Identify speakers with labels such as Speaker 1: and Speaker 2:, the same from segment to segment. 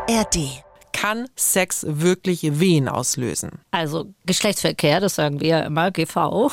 Speaker 1: ARD. Kann Sex wirklich Wehen auslösen?
Speaker 2: Also Geschlechtsverkehr, das sagen wir ja immer, GV,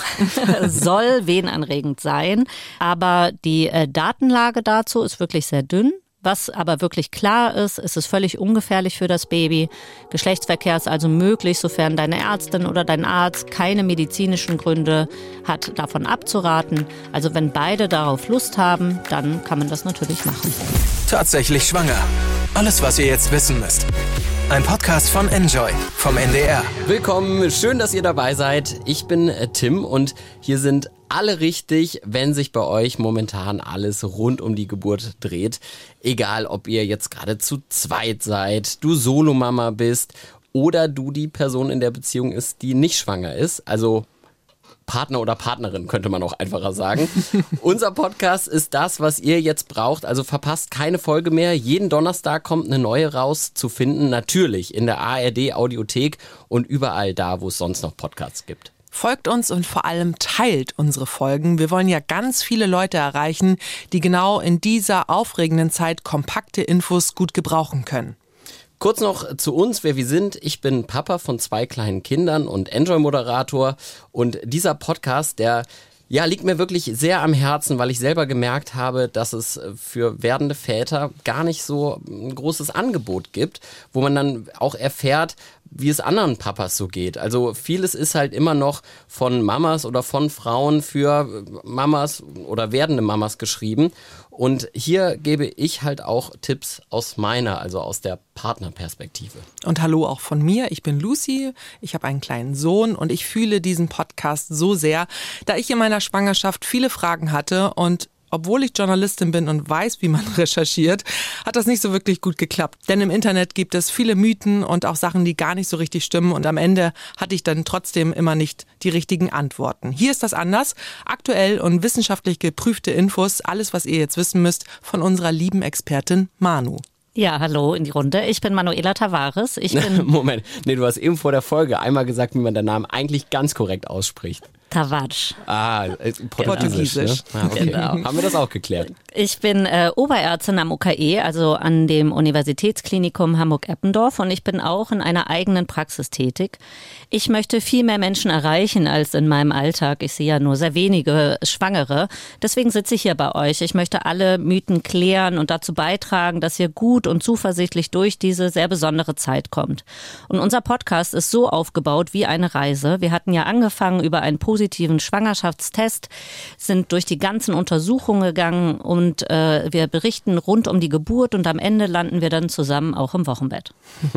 Speaker 2: soll wehenanregend sein. Aber die Datenlage dazu ist wirklich sehr dünn. Was aber wirklich klar ist, ist es völlig ungefährlich für das Baby. Geschlechtsverkehr ist also möglich, sofern deine Ärztin oder dein Arzt keine medizinischen Gründe hat, davon abzuraten. Also wenn beide darauf Lust haben, dann kann man das natürlich machen.
Speaker 3: Tatsächlich schwanger. Alles, was ihr jetzt wissen müsst. Ein Podcast von Enjoy vom NDR.
Speaker 4: Willkommen, schön, dass ihr dabei seid. Ich bin Tim und hier sind alle richtig, wenn sich bei euch momentan alles rund um die Geburt dreht. Egal, ob ihr jetzt gerade zu zweit seid, du Solomama bist oder du die Person in der Beziehung ist, die nicht schwanger ist. Also Partner oder Partnerin, könnte man auch einfacher sagen. Unser Podcast ist das, was ihr jetzt braucht. Also verpasst keine Folge mehr. Jeden Donnerstag kommt eine neue raus, zu finden. Natürlich in der ARD Audiothek und überall da, wo es sonst noch Podcasts gibt.
Speaker 1: Folgt uns und vor allem teilt unsere Folgen. Wir wollen ja ganz viele Leute erreichen, die genau in dieser aufregenden Zeit kompakte Infos gut gebrauchen können.
Speaker 4: Kurz noch zu uns, wer wir sind. Ich bin Papa von 2 kleinen Kindern und Enjoy-Moderator. Und dieser Podcast, der liegt mir wirklich sehr am Herzen, weil ich selber gemerkt habe, dass es für werdende Väter gar nicht so ein großes Angebot gibt, wo man dann auch erfährt, wie es anderen Papas so geht. Also vieles ist halt immer noch von Mamas oder von Frauen für Mamas oder werdende Mamas geschrieben. Und hier gebe ich halt auch Tipps aus meiner, also aus der Partnerperspektive.
Speaker 1: Und hallo auch von mir, ich bin Lucy, ich habe einen kleinen Sohn und ich fühle diesen Podcast so sehr, da ich in meiner Schwangerschaft viele Fragen hatte und obwohl ich Journalistin bin und weiß, wie man recherchiert, hat das nicht so wirklich gut geklappt. Denn im Internet gibt es viele Mythen und auch Sachen, die gar nicht so richtig stimmen. Und am Ende hatte ich dann trotzdem immer nicht die richtigen Antworten. Hier ist das anders. Aktuell und wissenschaftlich geprüfte Infos, alles, was ihr jetzt wissen müsst, von unserer lieben Expertin Manu.
Speaker 2: Ja, hallo in die Runde. Ich bin Manuela Tavares.
Speaker 4: Moment, du hast eben vor der Folge einmal gesagt, wie man den Namen eigentlich ganz korrekt ausspricht.
Speaker 2: Tavares.
Speaker 4: Portugiesisch. Ne? Okay.
Speaker 2: Genau.
Speaker 4: Haben wir das auch geklärt?
Speaker 2: Ich bin Oberärztin am UKE, also an dem Universitätsklinikum Hamburg-Eppendorf und ich bin auch in einer eigenen Praxis tätig. Ich möchte viel mehr Menschen erreichen als in meinem Alltag. Ich sehe ja nur sehr wenige Schwangere. Deswegen sitze ich hier bei euch. Ich möchte alle Mythen klären und dazu beitragen, dass ihr gut und zuversichtlich durch diese sehr besondere Zeit kommt. Und unser Podcast ist so aufgebaut wie eine Reise. Wir hatten ja angefangen über einen positiven Schwangerschaftstest, sind durch die ganzen Untersuchungen gegangen und wir berichten rund um die Geburt und am Ende landen wir dann zusammen auch im Wochenbett.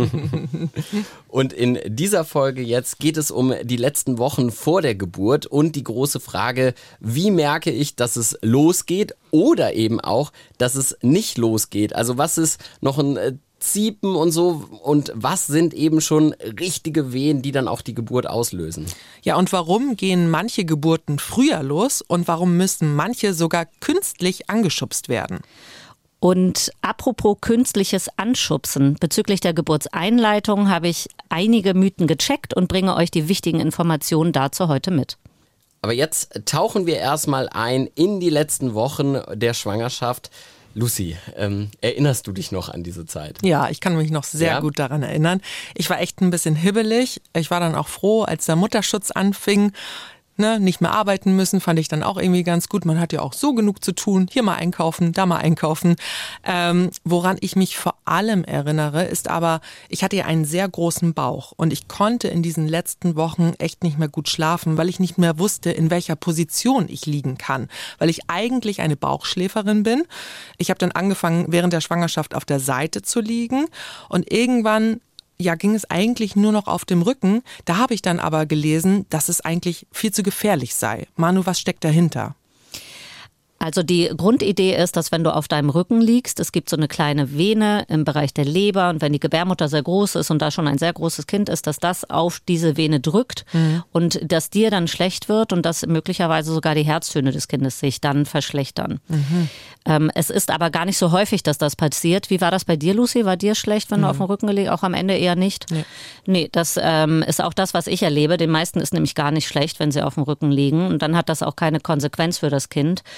Speaker 4: Und in dieser Folge jetzt geht es um die letzten Wochen vor der Geburt und die große Frage, wie merke ich, dass es losgeht oder eben auch, dass es nicht losgeht? Also was ist noch ein Ziepen und so und was sind eben schon richtige Wehen, die dann auch die Geburt auslösen?
Speaker 1: Ja, und warum gehen manche Geburten früher los und warum müssen manche sogar künstlich angeschubst werden?
Speaker 2: Und apropos künstliches Anschubsen, bezüglich der Geburtseinleitung habe ich einige Mythen gecheckt und bringe euch die wichtigen Informationen dazu heute mit.
Speaker 4: Aber jetzt tauchen wir erstmal ein in die letzten Wochen der Schwangerschaft. Lucy, erinnerst du dich noch an diese Zeit?
Speaker 1: Ja, ich kann mich noch sehr gut daran erinnern. Ich war echt ein bisschen hibbelig. Ich war dann auch froh, als der Mutterschutz anfing. Nicht mehr arbeiten müssen, fand ich dann auch irgendwie ganz gut. Man hat ja auch so genug zu tun. Hier mal einkaufen, da mal einkaufen. Woran ich mich vor allem erinnere, ist aber, ich hatte ja einen sehr großen Bauch und ich konnte in diesen letzten Wochen echt nicht mehr gut schlafen, weil ich nicht mehr wusste, in welcher Position ich liegen kann. Weil ich eigentlich eine Bauchschläferin bin. Ich habe dann angefangen, während der Schwangerschaft auf der Seite zu liegen und irgendwann ging es eigentlich nur noch auf dem Rücken. Da habe ich dann aber gelesen, dass es eigentlich viel zu gefährlich sei. Manu, was steckt dahinter?
Speaker 2: Also die Grundidee ist, dass wenn du auf deinem Rücken liegst, es gibt so eine kleine Vene im Bereich der Leber und wenn die Gebärmutter sehr groß ist und da schon ein sehr großes Kind ist, dass das auf diese Vene drückt und dass dir dann schlecht wird und dass möglicherweise sogar die Herztöne des Kindes sich dann verschlechtern. Es ist aber gar nicht so häufig, dass das passiert. Wie war das bei dir, Lucy? War dir schlecht, wenn du auf dem Rücken gelegen, auch am Ende eher nicht? Nee, das ist auch das, was ich erlebe. Den meisten ist nämlich gar nicht schlecht, wenn sie auf dem Rücken liegen und dann hat das auch keine Konsequenz für das Kind.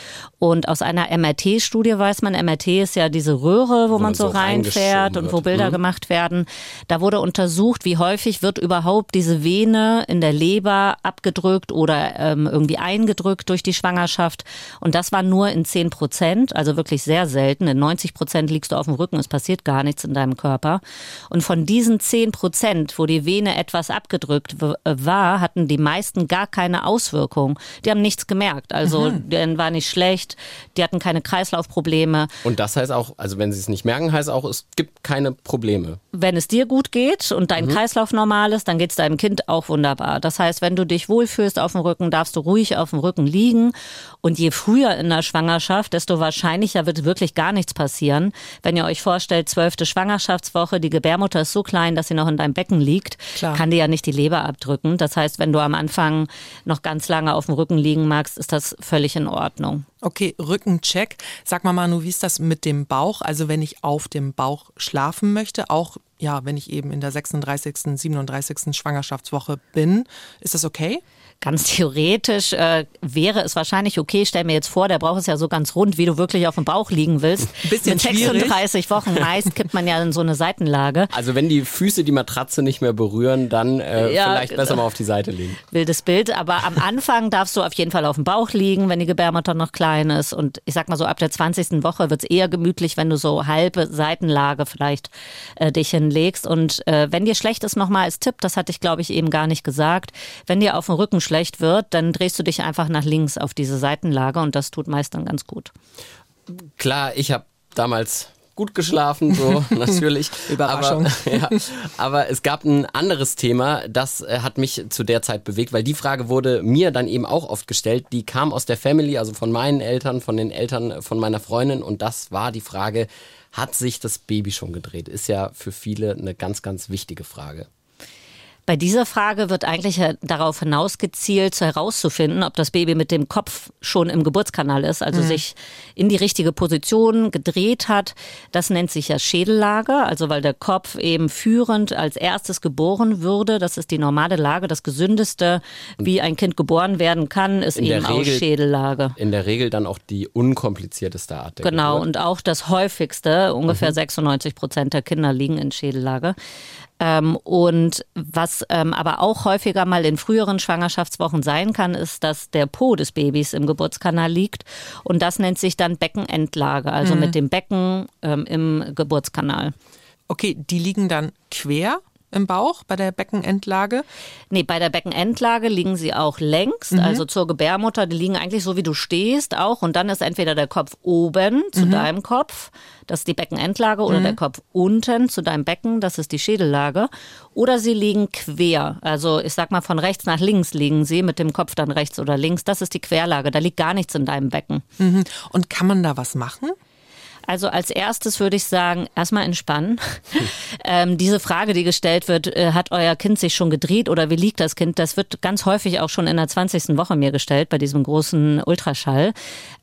Speaker 2: Und aus einer MRT-Studie weiß man, MRT ist ja diese Röhre, wo man so reinfährt und wo Bilder gemacht werden. Da wurde untersucht, wie häufig wird überhaupt diese Vene in der Leber abgedrückt oder irgendwie eingedrückt durch die Schwangerschaft. Und das war nur in 10%, also wirklich sehr selten. In 90% liegst du auf dem Rücken, es passiert gar nichts in deinem Körper. Und von diesen 10%, wo die Vene etwas abgedrückt war, hatten die meisten gar keine Auswirkung. Die haben nichts gemerkt. Also denen war nicht schlecht, die hatten keine Kreislaufprobleme.
Speaker 4: Und das heißt auch, also wenn sie es nicht merken, heißt auch, es gibt keine Probleme.
Speaker 2: Wenn es dir gut geht und dein Kreislauf normal ist, dann geht es deinem Kind auch wunderbar. Das heißt, wenn du dich wohlfühlst auf dem Rücken, darfst du ruhig auf dem Rücken liegen. Und je früher in der Schwangerschaft, desto wahrscheinlicher wird wirklich gar nichts passieren. Wenn ihr euch vorstellt, 12. Schwangerschaftswoche, die Gebärmutter ist so klein, dass sie noch in deinem Becken liegt, kann dir ja nicht die Leber abdrücken. Das heißt, wenn du am Anfang noch ganz lange auf dem Rücken liegen magst, ist das völlig in Ordnung.
Speaker 1: Okay, Rückencheck. Sag mal, Manu, wie ist das mit dem Bauch? Also wenn ich auf dem Bauch schlafen möchte, auch wenn ich eben in der 36., 37. Schwangerschaftswoche bin, ist das okay?
Speaker 2: Ganz theoretisch wäre es wahrscheinlich okay. Stell mir jetzt vor, der Bauch ist ja so ganz rund, wie du wirklich auf dem Bauch liegen willst.
Speaker 1: Bisschen
Speaker 2: mit 36 Wochen meist kippt man ja in so eine Seitenlage.
Speaker 4: Also wenn die Füße die Matratze nicht mehr berühren, dann vielleicht besser mal auf die Seite legen.
Speaker 2: Wildes Bild, aber am Anfang darfst du auf jeden Fall auf dem Bauch liegen, wenn die Gebärmutter noch klein ist. Und ich sag mal so, ab der 20. Woche wird es eher gemütlich, wenn du so halbe Seitenlage vielleicht dich hinlegst. Und wenn dir schlecht ist, nochmal als Tipp, das hatte ich glaube ich eben gar nicht gesagt, wenn dir auf dem Rücken schlecht wird, dann drehst du dich einfach nach links auf diese Seitenlage und das tut meist dann ganz gut.
Speaker 4: Klar, ich habe damals gut geschlafen, so natürlich.
Speaker 1: Überraschung.
Speaker 4: Aber es gab ein anderes Thema, das hat mich zu der Zeit bewegt, weil die Frage wurde mir dann eben auch oft gestellt, die kam aus der Family, also von meinen Eltern, von den Eltern von meiner Freundin und das war die Frage, hat sich das Baby schon gedreht? Ist ja für viele eine ganz, ganz wichtige Frage.
Speaker 2: Bei dieser Frage wird eigentlich darauf hinausgezielt, herauszufinden, ob das Baby mit dem Kopf schon im Geburtskanal ist, also sich in die richtige Position gedreht hat. Das nennt sich ja Schädellage, also weil der Kopf eben führend als erstes geboren würde. Das ist die normale Lage. Das Gesündeste, wie ein Kind geboren werden kann, ist eben auch Schädellage.
Speaker 4: In der Regel dann auch die unkomplizierteste Art der
Speaker 2: Genau,
Speaker 4: Geburt.
Speaker 2: Und auch das häufigste, ungefähr 96% der Kinder liegen in Schädellage. Und was aber auch häufiger mal in früheren Schwangerschaftswochen sein kann, ist, dass der Po des Babys im Geburtskanal liegt. Und das nennt sich dann Beckenendlage, also mit dem Becken im Geburtskanal.
Speaker 1: Okay, die liegen dann quer im Bauch bei der Beckenendlage?
Speaker 2: Nee, bei der Beckenendlage liegen sie auch längs, also zur Gebärmutter. Die liegen eigentlich so, wie du stehst auch. Und dann ist entweder der Kopf oben zu deinem Kopf, das ist die Beckenendlage, oder der Kopf unten zu deinem Becken, das ist die Schädellage. Oder sie liegen quer, also ich sag mal von rechts nach links liegen sie, mit dem Kopf dann rechts oder links. Das ist die Querlage, da liegt gar nichts in deinem Becken.
Speaker 1: Und kann man da was machen?
Speaker 2: Also als erstes würde ich sagen, erstmal entspannen. Diese Frage, die gestellt wird, hat euer Kind sich schon gedreht oder wie liegt das Kind? Das wird ganz häufig auch schon in der 20. Woche mir gestellt, bei diesem großen Ultraschall.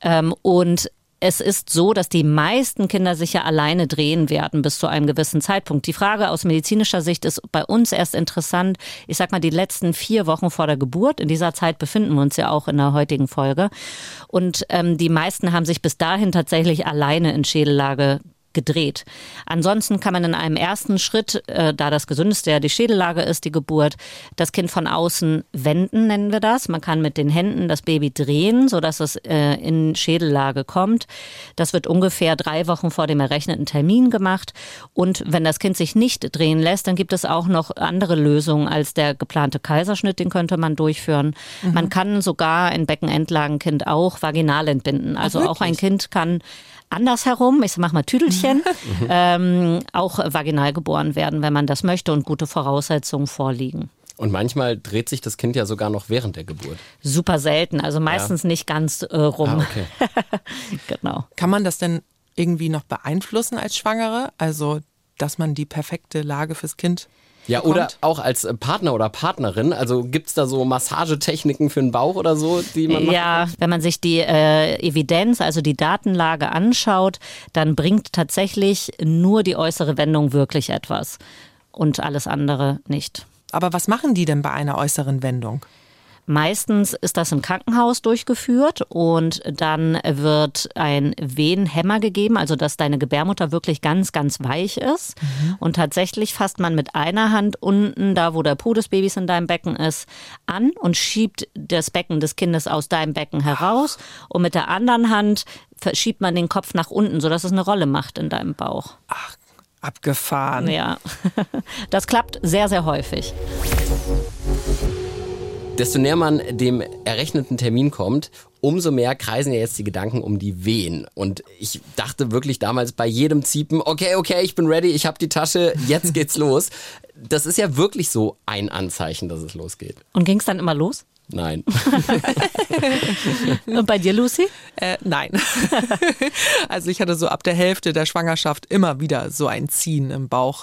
Speaker 2: Und es ist so, dass die meisten Kinder sich ja alleine drehen werden bis zu einem gewissen Zeitpunkt. Die Frage aus medizinischer Sicht ist bei uns erst interessant, ich sag mal die letzten 4 Wochen vor der Geburt. In dieser Zeit befinden wir uns ja auch in der heutigen Folge. Und die meisten haben sich bis dahin tatsächlich alleine in Schädellage gedreht. Ansonsten kann man in einem ersten Schritt, da das Gesündeste ja die Schädellage ist, die Geburt, das Kind von außen wenden, nennen wir das. Man kann mit den Händen das Baby drehen, sodass es in Schädellage kommt. Das wird ungefähr 3 Wochen vor dem errechneten Termin gemacht. Und wenn das Kind sich nicht drehen lässt, dann gibt es auch noch andere Lösungen als der geplante Kaiserschnitt, den könnte man durchführen. Man kann sogar ein Beckenendlagenkind auch vaginal entbinden. Also auch ein Kind kann andersherum, ich mach mal Tüdelchen, auch vaginal geboren werden, wenn man das möchte und gute Voraussetzungen vorliegen.
Speaker 4: Und manchmal dreht sich das Kind ja sogar noch während der Geburt.
Speaker 2: Super selten, also meistens nicht ganz rum.
Speaker 4: Okay.
Speaker 2: Genau.
Speaker 1: Kann man das denn irgendwie noch beeinflussen als Schwangere? Also, dass man die perfekte Lage fürs Kind
Speaker 4: Ja,
Speaker 1: bekommt?
Speaker 4: oder auch als Partner oder Partnerin. Also gibt's da so Massagetechniken für den Bauch oder so, die man macht?
Speaker 2: Ja, wenn man sich die Evidenz, also die Datenlage anschaut, dann bringt tatsächlich nur die äußere Wendung wirklich etwas und alles andere nicht.
Speaker 1: Aber was machen die denn bei einer äußeren Wendung?
Speaker 2: Meistens ist das im Krankenhaus durchgeführt und dann wird ein Wehenhemmer gegeben, also dass deine Gebärmutter wirklich ganz, ganz weich ist. Und tatsächlich fasst man mit einer Hand unten, da wo der Po des Babys in deinem Becken ist, an und schiebt das Becken des Kindes aus deinem Becken heraus. Und mit der anderen Hand verschiebt man den Kopf nach unten, sodass es eine Rolle macht in deinem Bauch.
Speaker 1: Ach, abgefahren.
Speaker 2: Ja, das klappt sehr, sehr häufig.
Speaker 4: Desto näher man dem errechneten Termin kommt, umso mehr kreisen ja jetzt die Gedanken um die Wehen. Und ich dachte wirklich damals bei jedem Ziepen, okay, ich bin ready, ich habe die Tasche, jetzt geht's los. Das ist ja wirklich so ein Anzeichen, dass es losgeht.
Speaker 2: Und ging es dann immer los?
Speaker 4: Nein.
Speaker 2: Und bei dir, Lucy?
Speaker 1: Nein. Also ich hatte so ab der Hälfte der Schwangerschaft immer wieder so ein Ziehen im Bauch.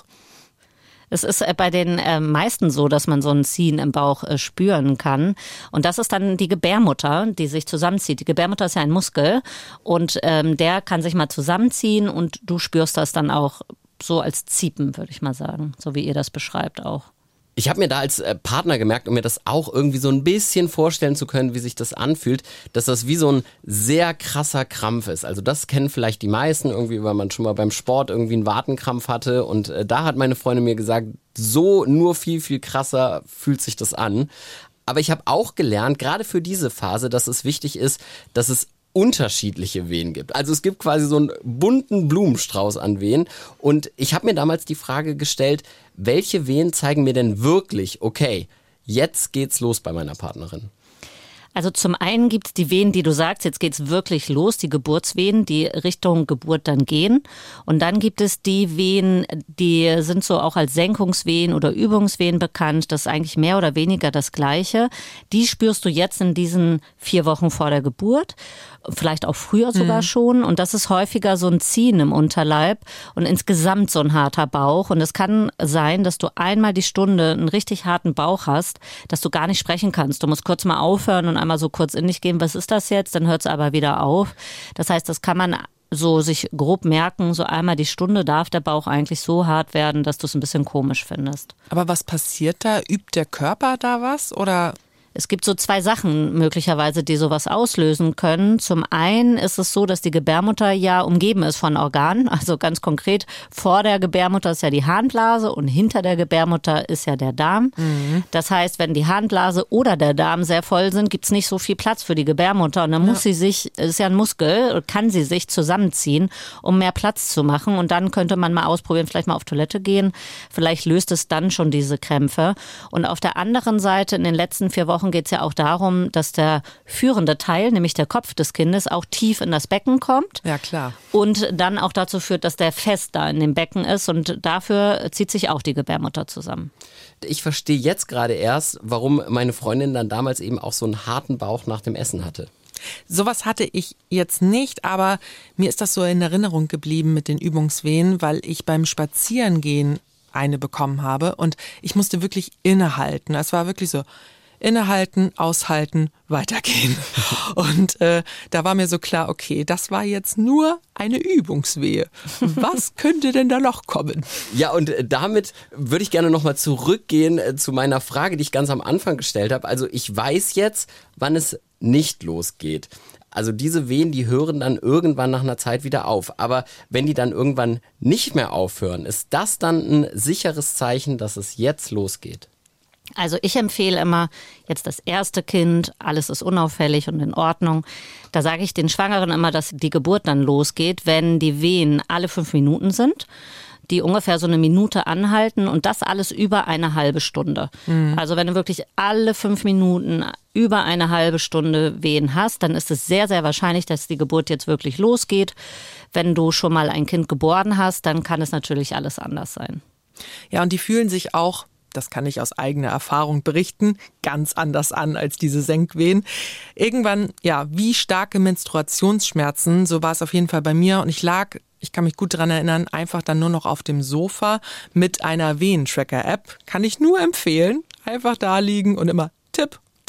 Speaker 2: Es ist bei den meisten so, dass man so ein Ziehen im Bauch spüren kann. Und das ist dann die Gebärmutter, die sich zusammenzieht. Die Gebärmutter ist ja ein Muskel und der kann sich mal zusammenziehen und du spürst das dann auch so als Ziepen, würde ich mal sagen. So wie ihr das beschreibt auch.
Speaker 4: Ich habe mir da als Partner gemerkt, um mir das auch irgendwie so ein bisschen vorstellen zu können, wie sich das anfühlt, dass das wie so ein sehr krasser Krampf ist. Also das kennen vielleicht die meisten irgendwie, weil man schon mal beim Sport irgendwie einen Wadenkrampf hatte. Und da hat meine Freundin mir gesagt, so nur viel, viel krasser fühlt sich das an. Aber ich habe auch gelernt, gerade für diese Phase, dass es wichtig ist, dass es unterschiedliche Wehen gibt. Also es gibt quasi so einen bunten Blumenstrauß an Wehen. Und ich habe mir damals die Frage gestellt, welche Wehen zeigen mir denn wirklich, okay, jetzt geht's los bei meiner Partnerin?
Speaker 2: Also zum einen gibt es die Wehen, die du sagst, jetzt geht's wirklich los, die Geburtswehen, die Richtung Geburt dann gehen. Und dann gibt es die Wehen, die sind so auch als Senkungswehen oder Übungswehen bekannt. Das ist eigentlich mehr oder weniger das Gleiche. Die spürst du jetzt in diesen 4 Wochen vor der Geburt. Vielleicht auch früher sogar schon. Und das ist häufiger so ein Ziehen im Unterleib und insgesamt so ein harter Bauch. Und es kann sein, dass du einmal die Stunde einen richtig harten Bauch hast, dass du gar nicht sprechen kannst. Du musst kurz mal aufhören und einmal so kurz in dich gehen, was ist das jetzt? Dann hört es aber wieder auf. Das heißt, das kann man so sich grob merken, so einmal die Stunde darf der Bauch eigentlich so hart werden, dass du es ein bisschen komisch findest.
Speaker 1: Aber was passiert da? Übt der Körper da was oder?
Speaker 2: Es gibt so 2 Sachen möglicherweise, die sowas auslösen können. Zum einen ist es so, dass die Gebärmutter ja umgeben ist von Organen. Also ganz konkret, vor der Gebärmutter ist ja die Harnblase und hinter der Gebärmutter ist ja der Darm. Das heißt, wenn die Harnblase oder der Darm sehr voll sind, gibt es nicht so viel Platz für die Gebärmutter. Und dann muss sie sich, es ist ja ein Muskel, kann sie sich zusammenziehen, um mehr Platz zu machen. Und dann könnte man mal ausprobieren, vielleicht mal auf Toilette gehen. Vielleicht löst es dann schon diese Krämpfe. Und auf der anderen Seite in den letzten 4 Wochen geht es ja auch darum, dass der führende Teil, nämlich der Kopf des Kindes, auch tief in das Becken kommt.
Speaker 1: Ja, klar.
Speaker 2: Und dann auch dazu führt, dass der fest da in dem Becken ist. Und dafür zieht sich auch die Gebärmutter zusammen.
Speaker 4: Ich verstehe jetzt gerade erst, warum meine Freundin dann damals eben auch so einen harten Bauch nach dem Essen hatte.
Speaker 1: Sowas hatte ich jetzt nicht, aber mir ist das so in Erinnerung geblieben mit den Übungswehen, weil ich beim Spazierengehen eine bekommen habe und ich musste wirklich innehalten. Es war wirklich so, innehalten, aushalten, weitergehen. Und da war mir so klar, okay, das war jetzt nur eine Übungswehe. Was könnte denn da noch kommen?
Speaker 4: Ja, und damit würde ich gerne nochmal zurückgehen zu meiner Frage, die ich ganz am Anfang gestellt habe. Also ich weiß jetzt, wann es nicht losgeht. Also diese Wehen, die hören dann irgendwann nach einer Zeit wieder auf. Aber wenn die dann irgendwann nicht mehr aufhören, ist das dann ein sicheres Zeichen, dass es jetzt losgeht?
Speaker 2: Also ich empfehle immer, jetzt das erste Kind, alles ist unauffällig und in Ordnung. Da sage ich den Schwangeren immer, dass die Geburt dann losgeht, wenn die Wehen alle 5 Minuten sind, die ungefähr so eine Minute anhalten und das alles über eine halbe Stunde. Also wenn du wirklich alle 5 Minuten über eine halbe Stunde Wehen hast, dann ist es sehr, sehr wahrscheinlich, dass die Geburt jetzt wirklich losgeht. Wenn du schon mal ein Kind geboren hast, dann kann es natürlich alles anders sein.
Speaker 1: Ja, und die fühlen sich auch, das kann ich aus eigener Erfahrung berichten, ganz anders an als diese Senkwehen. Irgendwann, ja, wie starke Menstruationsschmerzen, so war es auf jeden Fall bei mir. Und ich kann mich gut daran erinnern, einfach dann nur noch auf dem Sofa mit einer Wehentracker-App. Kann ich nur empfehlen. Einfach da liegen und immer Tipp, Tipp,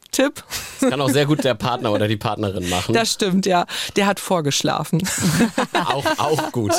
Speaker 1: Tipp.
Speaker 4: Das kann auch sehr gut der Partner oder die Partnerin machen.
Speaker 1: Das stimmt, ja. Der hat vorgeschlafen.
Speaker 4: Auch gut.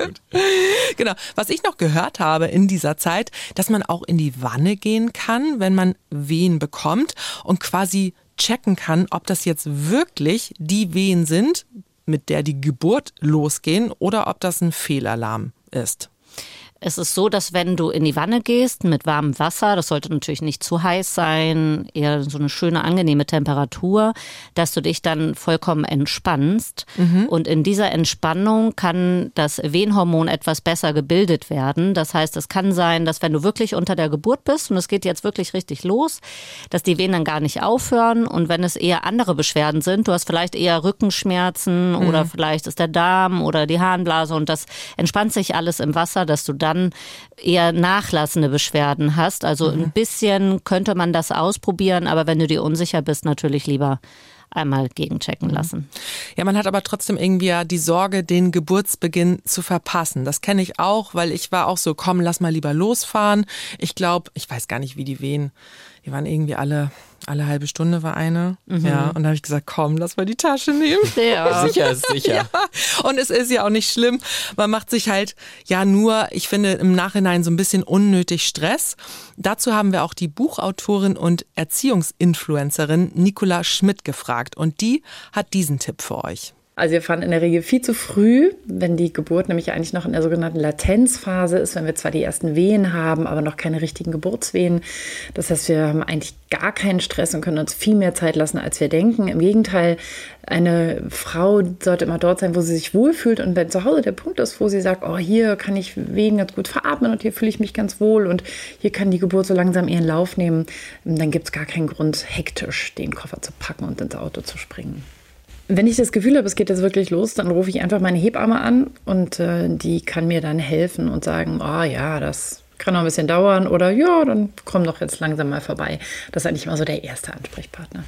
Speaker 1: Genau. Was ich noch gehört habe in dieser Zeit, dass man auch in die Wanne gehen kann, wenn man Wehen bekommt und quasi checken kann, ob das jetzt wirklich die Wehen sind, mit der die Geburt losgehen oder ob das ein Fehlalarm ist.
Speaker 2: Es ist so, dass wenn du in die Wanne gehst mit warmem Wasser, das sollte natürlich nicht zu heiß sein, eher so eine schöne, angenehme Temperatur, dass du dich dann vollkommen entspannst. Und in dieser Entspannung kann das Wehenhormon etwas besser gebildet werden. Das heißt, es kann sein, dass wenn du wirklich unter der Geburt bist und es geht jetzt wirklich richtig los, dass die Wehen dann gar nicht aufhören. Und wenn es eher andere Beschwerden sind, du hast vielleicht eher Rückenschmerzen oder vielleicht ist der Darm oder die Harnblase und das entspannt sich alles im Wasser, dass du dann eher nachlassende Beschwerden hast. Also ein bisschen könnte man das ausprobieren, aber wenn du dir unsicher bist, natürlich lieber einmal gegenchecken lassen.
Speaker 1: Ja, man hat aber trotzdem irgendwie ja die Sorge, den Geburtsbeginn zu verpassen. Das kenne ich auch, weil ich war auch so, komm, lass mal lieber losfahren. Ich glaube, ich weiß gar nicht, wie die Wehen, die waren irgendwie alle halbe Stunde war eine. Ja, und dann habe ich gesagt, komm, lass mal die Tasche nehmen.
Speaker 2: Ja.
Speaker 4: Sicher ist sicher.
Speaker 1: Ja, und es ist ja auch nicht schlimm. Man macht sich halt ja nur, ich finde, im Nachhinein so ein bisschen unnötig Stress. Dazu haben wir auch die Buchautorin und Erziehungsinfluencerin Nicola Schmidt gefragt. Und die hat diesen Tipp für euch.
Speaker 5: Also wir fahren in der Regel viel zu früh, wenn die Geburt nämlich eigentlich noch in der sogenannten Latenzphase ist, wenn wir zwar die ersten Wehen haben, aber noch keine richtigen Geburtswehen. Das heißt, wir haben eigentlich gar keinen Stress und können uns viel mehr Zeit lassen, als wir denken. Im Gegenteil, eine Frau sollte immer dort sein, wo sie sich wohlfühlt. Und wenn zu Hause der Punkt ist, wo sie sagt, oh, hier kann ich Wehen ganz gut veratmen und hier fühle ich mich ganz wohl und hier kann die Geburt so langsam ihren Lauf nehmen, dann gibt es gar keinen Grund, hektisch den Koffer zu packen und ins Auto zu springen. Wenn ich das Gefühl habe, es geht jetzt wirklich los, dann rufe ich einfach meine Hebamme an und die kann mir dann helfen und sagen, oh ja, das kann noch ein bisschen dauern oder ja, dann komm doch jetzt langsam mal vorbei. Das ist eigentlich immer so der erste Ansprechpartner.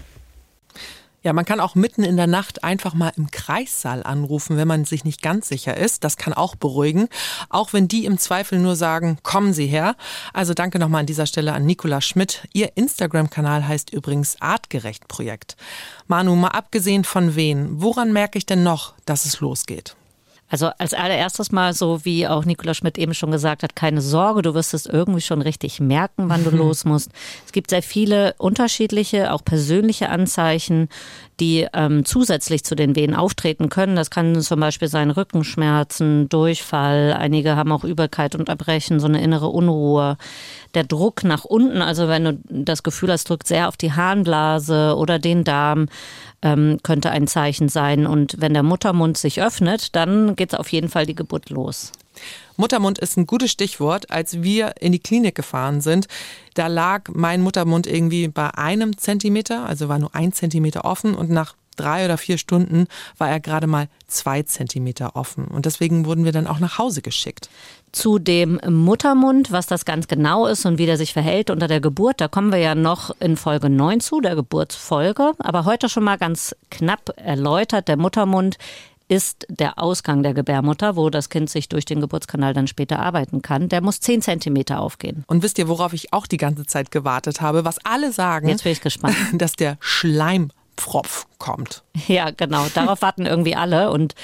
Speaker 1: Ja, man kann auch mitten in der Nacht einfach mal im Kreissaal anrufen, wenn man sich nicht ganz sicher ist. Das kann auch beruhigen, auch wenn die im Zweifel nur sagen, kommen Sie her. Also danke nochmal an dieser Stelle an Nicola Schmidt. Ihr Instagram-Kanal heißt übrigens Artgerecht Projekt. Manu, mal abgesehen von Wehen, woran merke ich denn noch, dass es losgeht?
Speaker 2: Also als allererstes mal, so wie auch Nicola Schmidt eben schon gesagt hat, keine Sorge, du wirst es irgendwie schon richtig merken, wann du los musst. Es gibt sehr viele unterschiedliche, auch persönliche Anzeichen, die zusätzlich zu den Wehen auftreten können. Das kann zum Beispiel sein Rückenschmerzen, Durchfall, einige haben auch Übelkeit und Erbrechen, so eine innere Unruhe. Der Druck nach unten, also wenn du das Gefühl hast, drückt sehr auf die Harnblase oder den Darm, könnte ein Zeichen sein. Und wenn der Muttermund sich öffnet, dann geht auf jeden Fall die Geburt los.
Speaker 1: Muttermund ist ein gutes Stichwort. Als wir in die Klinik gefahren sind, da lag mein Muttermund irgendwie bei 1 Zentimeter, also war nur 1 Zentimeter offen und nach 3 oder 4 Stunden war er gerade mal 2 Zentimeter offen. Und deswegen wurden wir dann auch nach Hause geschickt.
Speaker 2: Zu dem Muttermund, was das ganz genau ist und wie der sich verhält unter der Geburt, da kommen wir ja noch in Folge 9 zu, der Geburtsfolge. Aber heute schon mal ganz knapp erläutert, der Muttermund ist der Ausgang der Gebärmutter, wo das Kind sich durch den Geburtskanal dann später arbeiten kann. Der muss 10 Zentimeter aufgehen.
Speaker 1: Und wisst ihr, worauf ich auch die ganze Zeit gewartet habe? Was alle sagen,
Speaker 2: jetzt bin ich gespannt,
Speaker 1: dass der Schleimpfropf kommt.
Speaker 2: Ja, genau. Darauf warten irgendwie alle. Und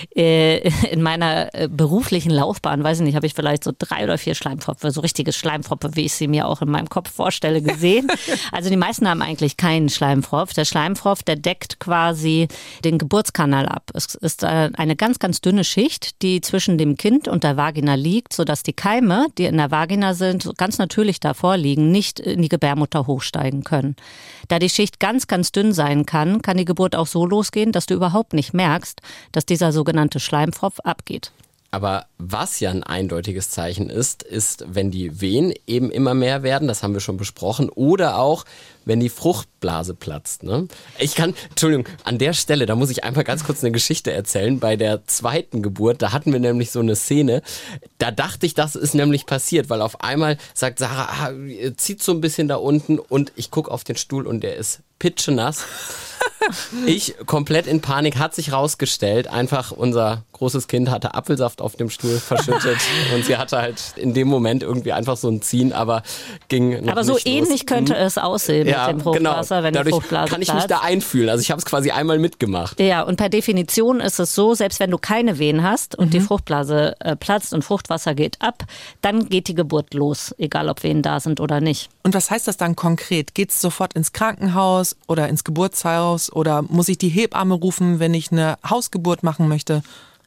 Speaker 2: in meiner beruflichen Laufbahn, weiß ich nicht, habe ich vielleicht so 3 oder 4 Schleimpfropfe, so richtige Schleimpfropfe, wie ich sie mir auch in meinem Kopf vorstelle, gesehen. Also die meisten haben eigentlich keinen Schleimpfropf. Der Schleimpfropf, der deckt quasi den Geburtskanal ab. Es ist eine ganz, ganz dünne Schicht, die zwischen dem Kind und der Vagina liegt, sodass die Keime, die in der Vagina sind, ganz natürlich davor liegen, nicht in die Gebärmutter hochsteigen können. Da die Schicht ganz, ganz dünn sein kann, kann die Geburt auch so losgehen, dass du überhaupt nicht merkst, dass dieser sogenannte Schleimpfropf abgeht.
Speaker 4: Aber was ja ein eindeutiges Zeichen ist, wenn die Wehen eben immer mehr werden, das haben wir schon besprochen, oder auch, wenn die Fruchtblase platzt. Ne? Entschuldigung, an der Stelle, da muss ich einfach ganz kurz eine Geschichte erzählen. Bei der 2. Geburt, da hatten wir nämlich so eine Szene, da dachte ich, das ist nämlich passiert, weil auf einmal sagt Sarah, zieht so ein bisschen da unten und ich gucke auf den Stuhl und der ist pitschenass. Ich komplett in Panik, hat sich rausgestellt, einfach unser großes Kind hatte Apfelsaft auf dem Stuhl verschüttet und sie hatte halt in dem Moment irgendwie einfach so ein Ziehen, aber ging noch
Speaker 2: aber so
Speaker 4: nicht
Speaker 2: ähnlich
Speaker 4: los.
Speaker 2: könnte es aussehen mit dem Fruchtwasser, wenn
Speaker 4: Dadurch
Speaker 2: die Fruchtblase
Speaker 4: kann ich mich da einfühlen. Also ich habe es quasi einmal mitgemacht.
Speaker 2: Ja, und per Definition ist es so, selbst wenn du keine Wehen hast und die Fruchtblase platzt und Fruchtwasser geht ab, dann geht die Geburt los, egal ob Wehen da sind oder nicht.
Speaker 1: Und was heißt das dann konkret? Geht es sofort ins Krankenhaus oder ins Geburtshaus oder muss ich die Hebamme rufen, wenn ich eine Hausgeburt machen möchte?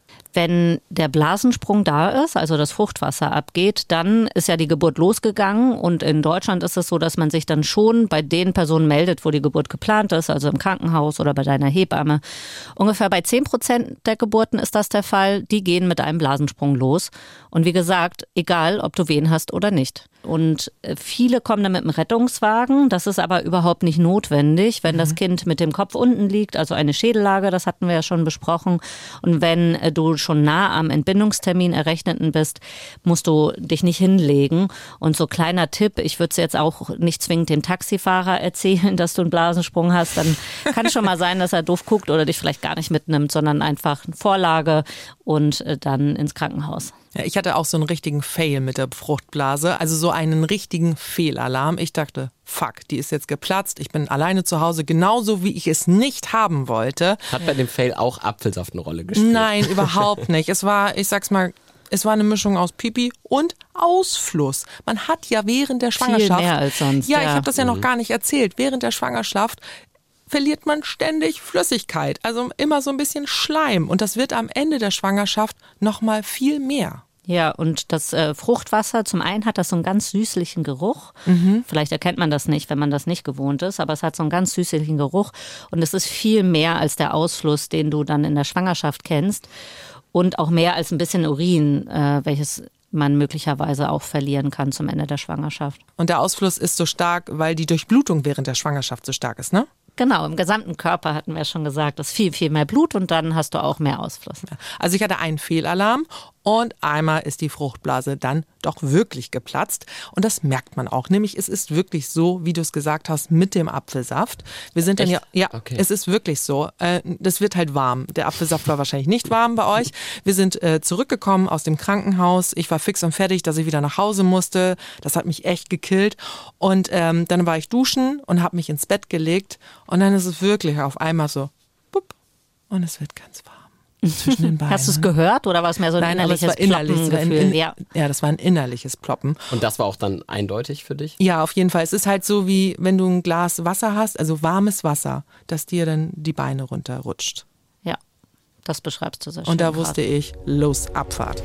Speaker 2: Wenn der Blasensprung da ist, also das Fruchtwasser abgeht, dann ist ja die Geburt losgegangen und in Deutschland ist es so, dass man sich dann schon bei den Personen meldet, wo die Geburt geplant ist, also im Krankenhaus oder bei deiner Hebamme. Ungefähr bei 10% der Geburten ist das der Fall, die gehen mit einem Blasensprung los. Und wie gesagt, egal, ob du Wehen hast oder nicht. Und viele kommen dann mit einem Rettungswagen, das ist aber überhaupt nicht notwendig, wenn das Kind mit dem Kopf unten liegt, also eine Schädellage, das hatten wir ja schon besprochen. Und wenn du schon nah am Entbindungstermin errechneten bist, musst du dich nicht hinlegen. Und so kleiner Tipp, ich würde es jetzt auch nicht zwingend dem Taxifahrer erzählen, dass du einen Blasensprung hast, dann kann es schon mal sein, dass er doof guckt oder dich vielleicht gar nicht mitnimmt, sondern einfach eine Vorlage und dann ins Krankenhaus.
Speaker 1: Ja, ich hatte auch so einen richtigen Fail mit der Fruchtblase, also so einen richtigen Fehlalarm. Ich dachte, fuck, die ist jetzt geplatzt, ich bin alleine zu Hause, genauso wie ich es nicht haben wollte.
Speaker 4: Hat bei dem Fail auch Apfelsaft eine Rolle gespielt?
Speaker 1: Nein, überhaupt nicht. Es war, ich sag's mal, es war eine Mischung aus Pipi und Ausfluss. Man hat ja während der Schwangerschaft...
Speaker 2: Viel mehr als sonst.
Speaker 1: Ja, ich habe das ja noch gar nicht erzählt. Während der Schwangerschaft verliert man ständig Flüssigkeit, also immer so ein bisschen Schleim. Und das wird am Ende der Schwangerschaft nochmal viel mehr.
Speaker 2: Ja, und das Fruchtwasser, zum einen hat das so einen ganz süßlichen Geruch. Vielleicht erkennt man das nicht, wenn man das nicht gewohnt ist, aber es hat so einen ganz süßlichen Geruch. Und es ist viel mehr als der Ausfluss, den du dann in der Schwangerschaft kennst. Und auch mehr als ein bisschen Urin, welches man möglicherweise auch verlieren kann zum Ende der Schwangerschaft.
Speaker 1: Und der Ausfluss ist so stark, weil die Durchblutung während der Schwangerschaft so stark ist, ne?
Speaker 2: Genau, im gesamten Körper hatten wir schon gesagt, ist viel, viel mehr Blut und dann hast du auch mehr Ausfluss.
Speaker 1: Also ich hatte einen Fehlalarm und einmal ist die Fruchtblase dann doch wirklich geplatzt. Und das merkt man auch, nämlich es ist wirklich so, wie du es gesagt hast, mit dem Apfelsaft. Wir sind dann
Speaker 4: Okay.
Speaker 1: Es ist wirklich so. Das wird halt warm. Der Apfelsaft war wahrscheinlich nicht warm bei euch. Wir sind zurückgekommen aus dem Krankenhaus. Ich war fix und fertig, dass ich wieder nach Hause musste. Das hat mich echt gekillt. Und dann war ich duschen und habe mich ins Bett gelegt. Und dann ist es wirklich auf einmal so, bupp, und es wird ganz warm. Zwischen den Beinen.
Speaker 2: Hast du es gehört oder war es mehr so ein innerliches Ploppengefühl?
Speaker 1: Ja, das war ein innerliches Ploppen.
Speaker 4: Und das war auch dann eindeutig für dich?
Speaker 1: Ja, auf jeden Fall. Es ist halt so, wie wenn du ein Glas Wasser hast, also warmes Wasser, dass dir dann die Beine runterrutscht.
Speaker 2: Ja, das beschreibst du sehr schön.
Speaker 1: Und da wusste ich, los, Abfahrt.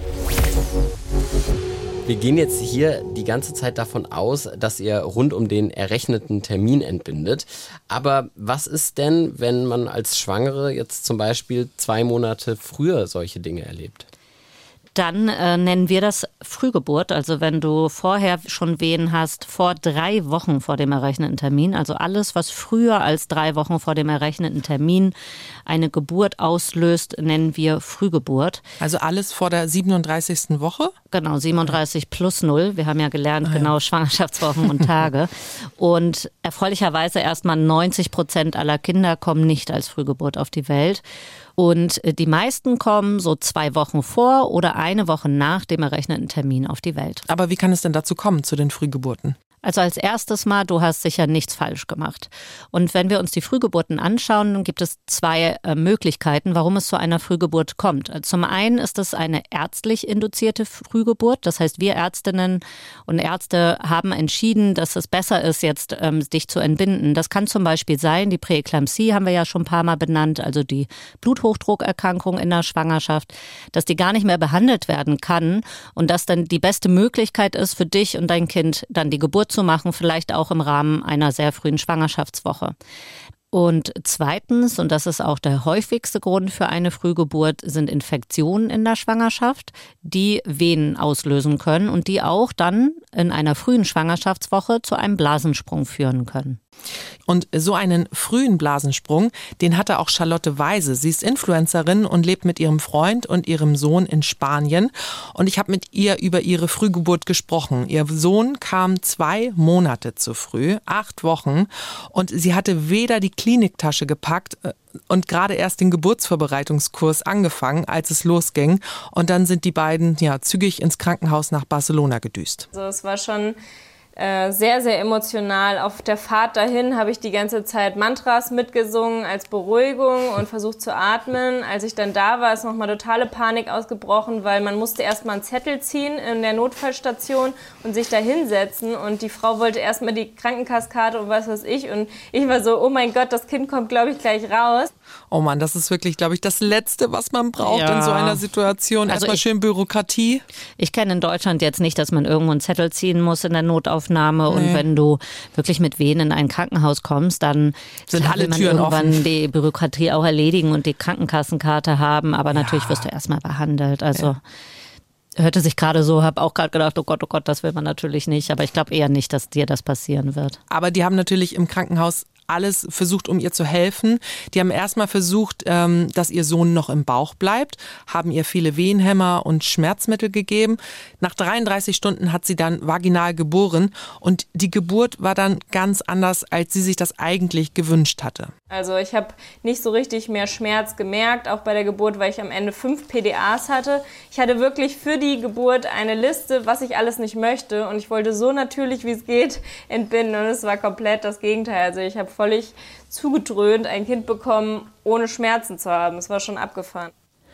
Speaker 4: Wir gehen jetzt hier die ganze Zeit davon aus, dass ihr rund um den errechneten Termin entbindet. Aber was ist denn, wenn man als Schwangere jetzt zum Beispiel 2 Monate früher solche Dinge erlebt?
Speaker 2: Dann nennen wir das Frühgeburt. Also wenn du vorher schon Wehen hast, vor 3 Wochen vor dem errechneten Termin. Also alles, was früher als 3 Wochen vor dem errechneten Termin eine Geburt auslöst, nennen wir Frühgeburt.
Speaker 1: Also alles vor der 37. Woche?
Speaker 2: Genau, 37 plus 0. Wir haben ja gelernt, genau Schwangerschaftswochen und Tage. Und erfreulicherweise erstmal 90% aller Kinder kommen nicht als Frühgeburt auf die Welt. Und die meisten kommen so 2 Wochen vor oder 1 Woche nach dem errechneten Termin auf die Welt.
Speaker 1: Aber wie kann es denn dazu kommen, zu den Frühgeburten?
Speaker 2: Also als erstes Mal, du hast sicher nichts falsch gemacht. Und wenn wir uns die Frühgeburten anschauen, dann gibt es 2 Möglichkeiten, warum es zu einer Frühgeburt kommt. Zum einen ist es eine ärztlich induzierte Frühgeburt. Das heißt, wir Ärztinnen und Ärzte haben entschieden, dass es besser ist, jetzt dich zu entbinden. Das kann zum Beispiel sein, die Präeklampsie haben wir ja schon ein paar Mal benannt, also die Bluthochdruckerkrankung in der Schwangerschaft, dass die gar nicht mehr behandelt werden kann und dass dann die beste Möglichkeit ist für dich und dein Kind, dann die Geburt zu machen, vielleicht auch im Rahmen einer sehr frühen Schwangerschaftswoche. Und zweitens, und das ist auch der häufigste Grund für eine Frühgeburt, sind Infektionen in der Schwangerschaft, die Wehen auslösen können und die auch dann in einer frühen Schwangerschaftswoche zu einem Blasensprung führen können.
Speaker 1: Und so einen frühen Blasensprung, den hatte auch Charlotte Weise. Sie ist Influencerin und lebt mit ihrem Freund und ihrem Sohn in Spanien. Und ich habe mit ihr über ihre Frühgeburt gesprochen. Ihr Sohn kam 2 Monate zu früh, 8 Wochen. Und sie hatte weder die Kliniktasche gepackt und gerade erst den Geburtsvorbereitungskurs angefangen, als es losging. Und dann sind die beiden zügig ins Krankenhaus nach Barcelona gedüst.
Speaker 6: Also es war schon sehr, sehr emotional. Auf der Fahrt dahin habe ich die ganze Zeit Mantras mitgesungen als Beruhigung und versucht zu atmen. Als ich dann da war, ist nochmal totale Panik ausgebrochen, weil man musste erstmal einen Zettel ziehen in der Notfallstation und sich da hinsetzen. Und die Frau wollte erstmal die Krankenkassenkarte und was weiß ich. Und ich war so, oh mein Gott, das Kind kommt, glaube ich, gleich raus.
Speaker 1: Oh Mann, das ist wirklich, glaube ich, das Letzte, was man braucht in so einer Situation.
Speaker 2: Also
Speaker 1: erstmal schön Bürokratie.
Speaker 2: Ich kenne in Deutschland jetzt nicht, dass man irgendwo einen Zettel ziehen muss in der Notaufnahme. Nee. Und wenn du wirklich mit Wehen in ein Krankenhaus kommst, dann
Speaker 1: sind alle
Speaker 2: man
Speaker 1: Türen
Speaker 2: irgendwann
Speaker 1: offen.
Speaker 2: Die Bürokratie auch erledigen und die Krankenkassenkarte haben. Aber natürlich wirst du erstmal behandelt. Also hörte sich gerade so, habe auch gerade gedacht, oh Gott, das will man natürlich nicht. Aber ich glaube eher nicht, dass dir das passieren wird.
Speaker 1: Aber die haben natürlich im Krankenhaus alles versucht, um ihr zu helfen. Die haben erstmal versucht, dass ihr Sohn noch im Bauch bleibt, haben ihr viele Wehenhämmer und Schmerzmittel gegeben. Nach 33 Stunden hat sie dann vaginal geboren und die Geburt war dann ganz anders, als sie sich das eigentlich gewünscht hatte.
Speaker 6: Also ich habe nicht so richtig mehr Schmerz gemerkt, auch bei der Geburt, weil ich am Ende 5 PDAs hatte. Ich hatte wirklich für die Geburt eine Liste, was ich alles nicht möchte und ich wollte so natürlich, wie es geht, entbinden und es war komplett das Gegenteil. Also ich habe völlig zugedröhnt ein Kind bekommen, ohne Schmerzen zu haben. Es war schon abgefahren.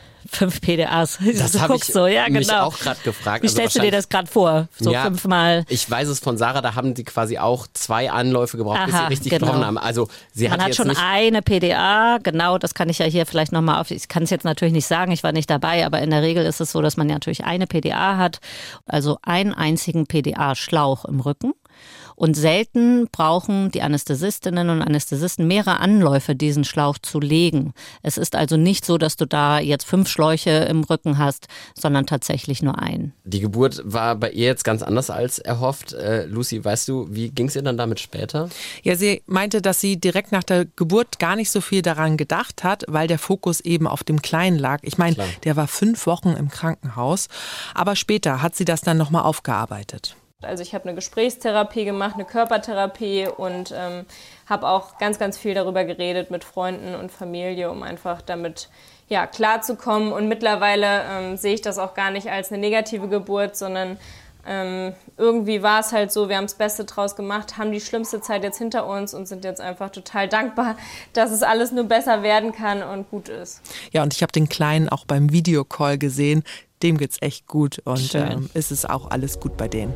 Speaker 2: 5 PDAs.
Speaker 4: Das habe ich mich auch gerade gefragt.
Speaker 2: Wie stellst du dir das gerade vor? So 5-mal.
Speaker 4: Ich weiß es von Sarah, da haben sie quasi auch 2 Anläufe gebraucht, bis sie richtig gebrochen haben. Also
Speaker 2: Man hat schon eine PDA, genau, das kann ich ja hier vielleicht nochmal ich kann es jetzt natürlich nicht sagen, ich war nicht dabei, aber in der Regel ist es so, dass man ja natürlich eine PDA hat, also einen einzigen PDA-Schlauch im Rücken. Und selten brauchen die Anästhesistinnen und Anästhesisten mehrere Anläufe, diesen Schlauch zu legen. Es ist also nicht so, dass du da jetzt 5 Schläuche im Rücken hast, sondern tatsächlich nur einen.
Speaker 4: Die Geburt war bei ihr jetzt ganz anders als erhofft. Lucy, weißt du, wie ging es ihr dann damit später?
Speaker 1: Ja, sie meinte, dass sie direkt nach der Geburt gar nicht so viel daran gedacht hat, weil der Fokus eben auf dem Kleinen lag. Ich meine, der war 5 Wochen im Krankenhaus, aber später hat sie das dann nochmal aufgearbeitet.
Speaker 6: Also ich habe eine Gesprächstherapie gemacht, eine Körpertherapie und habe auch ganz, ganz viel darüber geredet mit Freunden und Familie, um einfach damit klarzukommen. Und mittlerweile sehe ich das auch gar nicht als eine negative Geburt, sondern irgendwie war es halt so, wir haben das Beste draus gemacht, haben die schlimmste Zeit jetzt hinter uns und sind jetzt einfach total dankbar, dass es alles nur besser werden kann und gut ist.
Speaker 1: Ja, und ich habe den Kleinen auch beim Videocall gesehen. Dem geht's echt gut und ist es auch alles gut bei denen.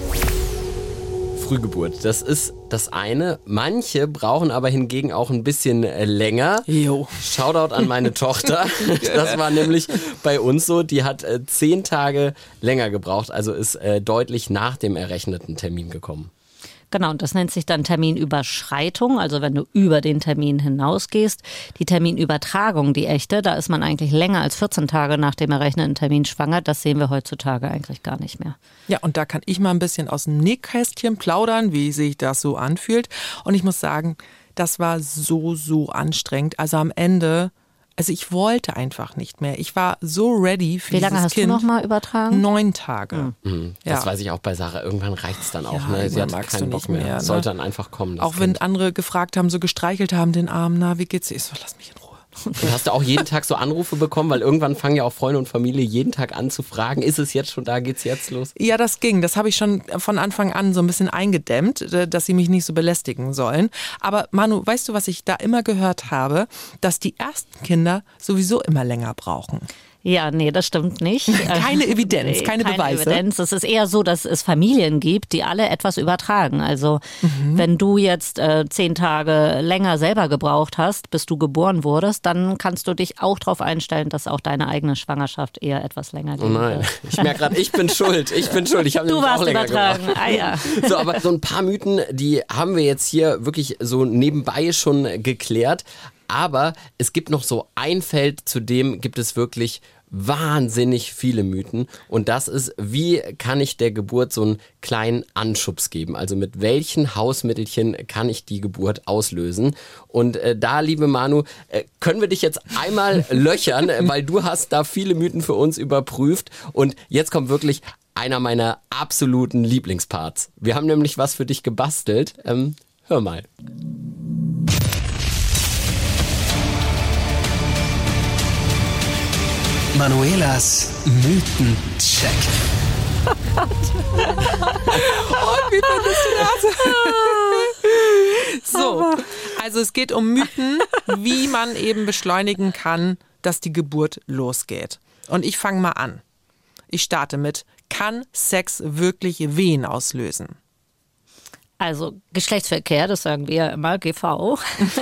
Speaker 4: Frühgeburt, das ist das eine. Manche brauchen aber hingegen auch ein bisschen länger.
Speaker 1: Jo.
Speaker 4: Shoutout an meine Tochter. Das war nämlich bei uns so. Die hat 10 Tage länger gebraucht, also ist deutlich nach dem errechneten Termin gekommen.
Speaker 2: Genau, und das nennt sich dann Terminüberschreitung, also wenn du über den Termin hinausgehst. Die Terminübertragung, die echte, da ist man eigentlich länger als 14 Tage nach dem errechneten Termin schwanger. Das sehen wir heutzutage eigentlich gar nicht mehr.
Speaker 1: Ja, und da kann ich mal ein bisschen aus dem Nähkästchen plaudern, wie sich das so anfühlt. Und ich muss sagen, das war so anstrengend. Also am Ende... Also ich wollte einfach nicht mehr. Ich war so ready für dieses Kind.
Speaker 2: Wie lange hast du nochmal übertragen?
Speaker 1: 9 Tage.
Speaker 4: Das weiß ich auch bei Sarah. Irgendwann reicht es dann auch.
Speaker 1: Ja,
Speaker 4: Ne? Sie hat keinen Bock mehr.
Speaker 1: Ne?
Speaker 4: Sollte dann einfach kommen.
Speaker 1: Auch wenn andere gefragt haben, so gestreichelt haben den Arm. Na, wie geht's dir? Ich so, lass mich in Ruhe.
Speaker 4: Und hast du auch jeden Tag so Anrufe bekommen? Weil irgendwann fangen ja auch Freunde und Familie jeden Tag an zu fragen, ist es jetzt schon da, geht's jetzt los?
Speaker 1: Ja, das ging. Das habe ich schon von Anfang an so ein bisschen eingedämmt, dass sie mich nicht so belästigen sollen. Aber Manu, weißt du, was ich da immer gehört habe? Dass die ersten Kinder sowieso immer länger brauchen.
Speaker 2: Ja, nee, das stimmt nicht.
Speaker 1: Keine Evidenz, keine Beweise.
Speaker 2: Evidenz. Es ist eher so, dass es Familien gibt, die alle etwas übertragen. Also wenn du jetzt 10 Tage länger selber gebraucht hast, bis du geboren wurdest, dann kannst du dich auch darauf einstellen, dass auch deine eigene Schwangerschaft eher etwas länger geht.
Speaker 4: Oh nein, ich merke gerade, ich bin schuld. Ich habe nämlich auch länger
Speaker 2: übertragen.
Speaker 4: gebraucht.
Speaker 2: Ah, ja.
Speaker 4: So, aber so ein paar Mythen, die haben wir jetzt hier wirklich so nebenbei schon geklärt. Aber es gibt noch so ein Feld, zu dem gibt es wirklich wahnsinnig viele Mythen und das ist, wie kann ich der Geburt so einen kleinen Anschubs geben? Also mit welchen Hausmittelchen kann ich die Geburt auslösen? Und da, liebe Manu, können wir dich jetzt einmal löchern, weil du hast da viele Mythen für uns überprüft und jetzt kommt wirklich einer meiner absoluten Lieblingsparts. Wir haben nämlich was für dich gebastelt. Hör mal.
Speaker 3: Manuelas Mythencheck.
Speaker 1: Und wie findest du das? So, also es geht um Mythen, wie man eben beschleunigen kann, dass die Geburt losgeht. Und ich fange mal an. Ich starte mit, kann Sex wirklich Wehen auslösen?
Speaker 2: Also Geschlechtsverkehr, das sagen wir ja immer, GV,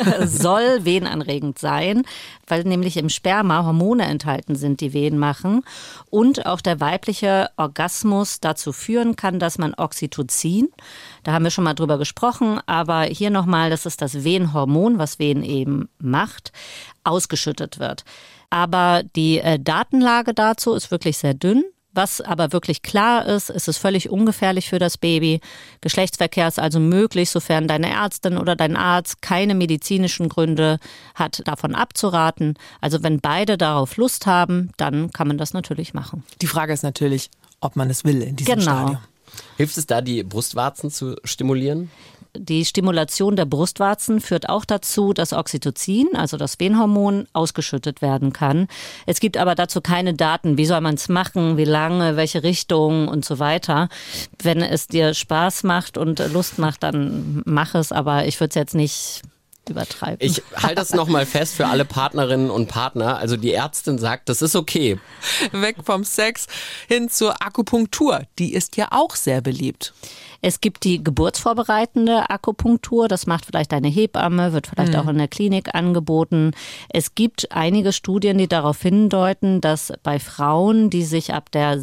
Speaker 2: soll wehenanregend sein, weil nämlich im Sperma Hormone enthalten sind, die Wehen machen. Und auch der weibliche Orgasmus dazu führen kann, dass man Oxytocin, da haben wir schon mal drüber gesprochen, aber hier nochmal, das ist das Wehenhormon, was Wehen eben macht, ausgeschüttet wird. Aber die Datenlage dazu ist wirklich sehr dünn. Was aber wirklich klar ist, ist es völlig ungefährlich für das Baby. Geschlechtsverkehr ist also möglich, sofern deine Ärztin oder dein Arzt keine medizinischen Gründe hat, davon abzuraten. Also wenn beide darauf Lust haben, dann kann man das natürlich machen.
Speaker 1: Die Frage ist natürlich, ob man es will in diesem Stadium.
Speaker 4: Hilft es da, die Brustwarzen zu stimulieren?
Speaker 2: Die Stimulation der Brustwarzen führt auch dazu, dass Oxytocin, also das Wehenhormon, ausgeschüttet werden kann. Es gibt aber dazu keine Daten, wie soll man es machen, wie lange, welche Richtung und so weiter. Wenn es dir Spaß macht und Lust macht, dann mach es, aber ich würde es jetzt nicht übertreiben.
Speaker 4: Ich halte das nochmal fest für alle Partnerinnen und Partner. Also die Ärztin sagt, das ist okay.
Speaker 1: Weg vom Sex hin zur Akupunktur. Die ist ja auch sehr beliebt.
Speaker 2: Es gibt die geburtsvorbereitende Akupunktur, das macht vielleicht eine Hebamme, wird vielleicht auch in der Klinik angeboten. Es gibt einige Studien, die darauf hindeuten, dass bei Frauen, die sich ab der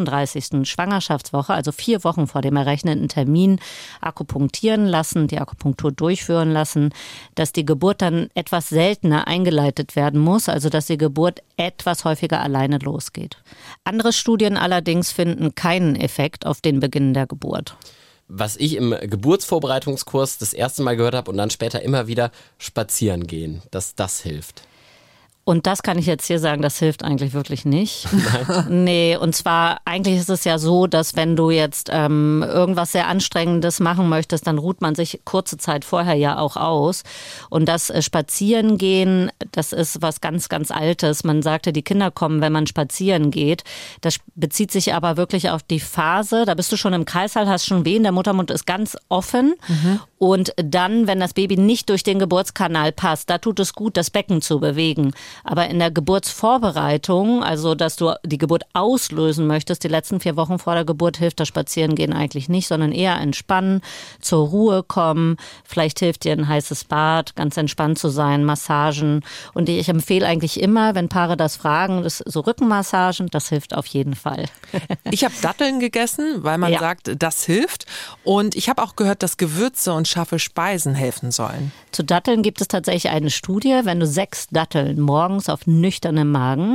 Speaker 2: 36. Schwangerschaftswoche, also 4 Wochen vor dem errechneten Termin, akupunktieren lassen, die Akupunktur durchführen lassen, dass die Geburt dann etwas seltener eingeleitet werden muss, also dass die Geburt etwas häufiger alleine losgeht. Andere Studien allerdings finden keinen Effekt auf den Beginn der Geburt.
Speaker 4: Was ich im Geburtsvorbereitungskurs das erste Mal gehört habe und dann später immer wieder, spazieren gehen, dass das hilft.
Speaker 2: Und das kann ich jetzt hier sagen, das hilft eigentlich wirklich nicht. Nein. Nee, und zwar eigentlich ist es ja so, dass wenn du jetzt irgendwas sehr Anstrengendes machen möchtest, dann ruht man sich kurze Zeit vorher ja auch aus. Und das Spazierengehen, das ist was ganz, ganz Altes. Man sagte, die Kinder kommen, wenn man spazieren geht. Das bezieht sich aber wirklich auf die Phase, da bist du schon im Kreißsaal, hast schon Wehen, der Muttermund ist ganz offen. Und dann, wenn das Baby nicht durch den Geburtskanal passt, da tut es gut, das Becken zu bewegen. Aber in der Geburtsvorbereitung, also dass du die Geburt auslösen möchtest, die letzten 4 Wochen vor der Geburt, hilft das Spazierengehen eigentlich nicht, sondern eher entspannen, zur Ruhe kommen. Vielleicht hilft dir ein heißes Bad, ganz entspannt zu sein, Massagen. Und ich empfehle eigentlich immer, wenn Paare das fragen, so Rückenmassagen, das hilft auf jeden Fall.
Speaker 1: Ich habe Datteln gegessen, weil man sagt, das hilft. Und ich habe auch gehört, dass Gewürze und scharfe Speisen helfen sollen.
Speaker 2: Zu Datteln gibt es tatsächlich eine Studie, wenn du 6 Datteln morgens auf nüchternem Magen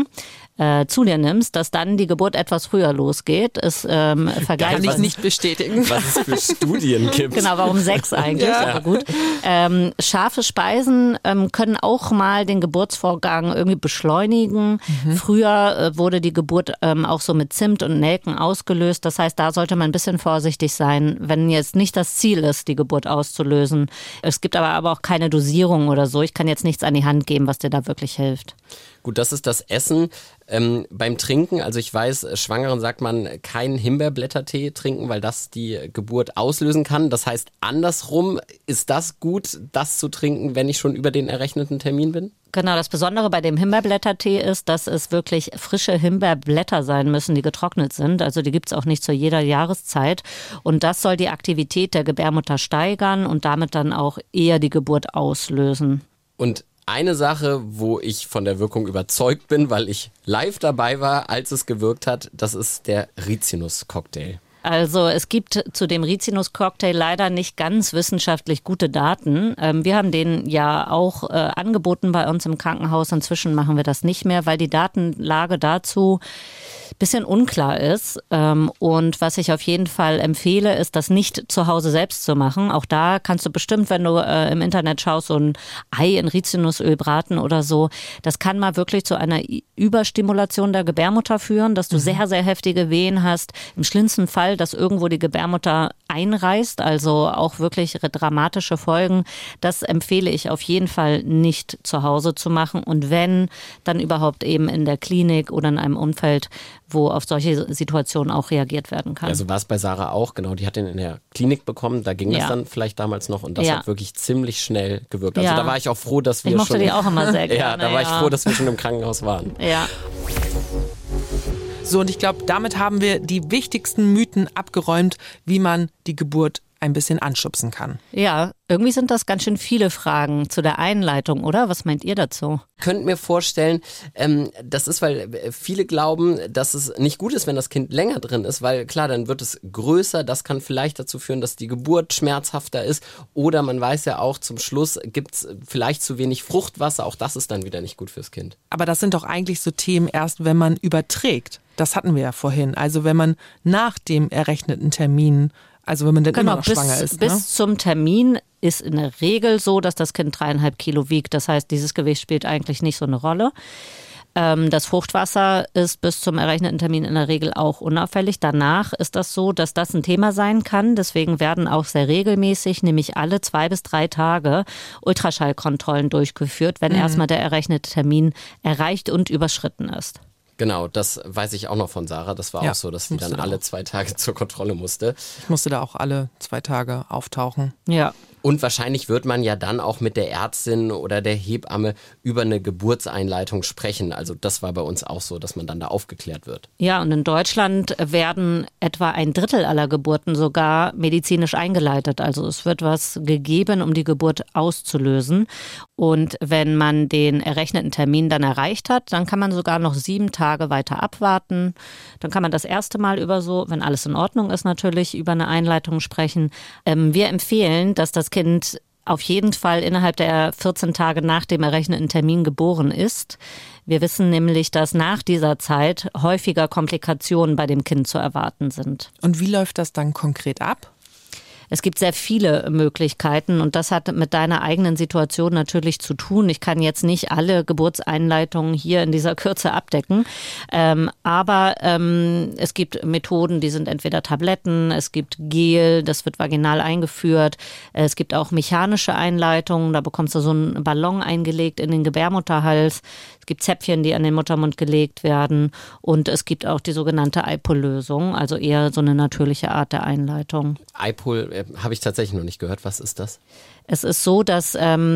Speaker 2: zu dir nimmst, dass dann die Geburt etwas früher losgeht. Ist
Speaker 1: kann ich nicht bestätigen.
Speaker 4: Was es für Studien gibt.
Speaker 2: Genau, warum 6 eigentlich? Ja. Aber gut. Scharfe Speisen können auch mal den Geburtsvorgang irgendwie beschleunigen. Früher wurde die Geburt auch so mit Zimt und Nelken ausgelöst. Das heißt, da sollte man ein bisschen vorsichtig sein, wenn jetzt nicht das Ziel ist, die Geburt auszulösen. Es gibt aber auch keine Dosierung oder so. Ich kann jetzt nichts an die Hand geben, was dir da wirklich hilft.
Speaker 4: Gut, das ist das Essen. Beim Trinken, also ich weiß, Schwangeren sagt man, keinen Himbeerblättertee trinken, weil das die Geburt auslösen kann. Das heißt, andersrum, ist das gut, das zu trinken, wenn ich schon über den errechneten Termin bin?
Speaker 2: Genau, das Besondere bei dem Himbeerblättertee ist, dass es wirklich frische Himbeerblätter sein müssen, die getrocknet sind. Also die gibt es auch nicht zu jeder Jahreszeit. Und das soll die Aktivität der Gebärmutter steigern und damit dann auch eher die Geburt auslösen.
Speaker 4: Und eine Sache, wo ich von der Wirkung überzeugt bin, weil ich live dabei war, als es gewirkt hat, das ist der Rizinus-Cocktail.
Speaker 2: Also es gibt zu dem Rizinus-Cocktail leider nicht ganz wissenschaftlich gute Daten. Wir haben den ja auch angeboten bei uns im Krankenhaus. Inzwischen machen wir das nicht mehr, weil die Datenlage dazu bisschen unklar ist. Und was ich auf jeden Fall empfehle, ist, das nicht zu Hause selbst zu machen. Auch da kannst du bestimmt, wenn du im Internet schaust, so ein Ei in Rizinusöl braten oder so. Das kann mal wirklich zu einer Überstimulation der Gebärmutter führen, dass du sehr, sehr heftige Wehen hast. Im schlimmsten Fall, dass irgendwo die Gebärmutter einreißt, also auch wirklich dramatische Folgen. Das empfehle ich auf jeden Fall nicht zu Hause zu machen. Und wenn, dann überhaupt eben in der Klinik oder in einem Umfeld, wo auf solche Situationen auch reagiert werden kann.
Speaker 4: Also war es bei Sarah auch, genau, die hat den in der Klinik bekommen, da ging das dann vielleicht damals noch und das hat wirklich ziemlich schnell gewirkt. Also da war ich auch froh, dass wir
Speaker 2: schon... Ich mochte die auch immer sehr gerne.
Speaker 4: Ja, da war ich froh, dass wir schon im Krankenhaus waren.
Speaker 2: Ja.
Speaker 1: So, und ich glaube, damit haben wir die wichtigsten Mythen abgeräumt, wie man die Geburt ein bisschen anschubsen kann.
Speaker 2: Ja, irgendwie sind das ganz schön viele Fragen zu der Einleitung, oder? Was meint ihr dazu?
Speaker 4: Ich könnte mir vorstellen, das ist, weil viele glauben, dass es nicht gut ist, wenn das Kind länger drin ist, weil klar, dann wird es größer, das kann vielleicht dazu führen, dass die Geburt schmerzhafter ist oder man weiß ja auch, zum Schluss gibt es vielleicht zu wenig Fruchtwasser, auch das ist dann wieder nicht gut fürs Kind.
Speaker 1: Aber das sind doch eigentlich so Themen erst, wenn man überträgt. Das hatten wir ja vorhin. Also wenn man nach dem errechneten Termin, also wenn man dann immer noch schwanger ist.
Speaker 2: Bis zum Termin ist in der Regel so, dass das Kind 3,5 Kilo wiegt. Das heißt, dieses Gewicht spielt eigentlich nicht so eine Rolle. Das Fruchtwasser ist bis zum errechneten Termin in der Regel auch unauffällig. Danach ist das so, dass das ein Thema sein kann. Deswegen werden auch sehr regelmäßig, nämlich alle 2 bis 3 Tage, Ultraschallkontrollen durchgeführt, wenn erstmal der errechnete Termin erreicht und überschritten ist.
Speaker 4: Genau, das weiß ich auch noch von Sarah. Das war auch so, dass sie dann alle 2 Tage zur Kontrolle musste.
Speaker 1: Ich musste da auch alle 2 Tage auftauchen.
Speaker 2: Ja.
Speaker 4: Und wahrscheinlich wird man ja dann auch mit der Ärztin oder der Hebamme über eine Geburtseinleitung sprechen. Also das war bei uns auch so, dass man dann da aufgeklärt wird.
Speaker 2: Ja, und in Deutschland werden etwa 1/3 aller Geburten sogar medizinisch eingeleitet. Also es wird was gegeben, um die Geburt auszulösen. Und wenn man den errechneten Termin dann erreicht hat, dann kann man sogar noch 7 Tage weiter abwarten. Dann kann man das erste Mal über so, wenn alles in Ordnung ist natürlich, über eine Einleitung sprechen. Wir empfehlen, dass das Kind auf jeden Fall innerhalb der 14 Tage nach dem errechneten Termin geboren ist. Wir wissen nämlich, dass nach dieser Zeit häufiger Komplikationen bei dem Kind zu erwarten sind.
Speaker 1: Und wie läuft das dann konkret ab?
Speaker 2: Es gibt sehr viele Möglichkeiten und das hat mit deiner eigenen Situation natürlich zu tun. Ich kann jetzt nicht alle Geburtseinleitungen hier in dieser Kürze abdecken, aber es gibt Methoden, die sind entweder Tabletten, es gibt Gel, das wird vaginal eingeführt, es gibt auch mechanische Einleitungen, da bekommst du so einen Ballon eingelegt in den Gebärmutterhals, es gibt Zäpfchen, die an den Muttermund gelegt werden und es gibt auch die sogenannte IPOL-Lösung, also eher so eine natürliche Art der Einleitung.
Speaker 4: IPOL habe ich tatsächlich noch nicht gehört. Was ist das?
Speaker 2: Es ist so, dass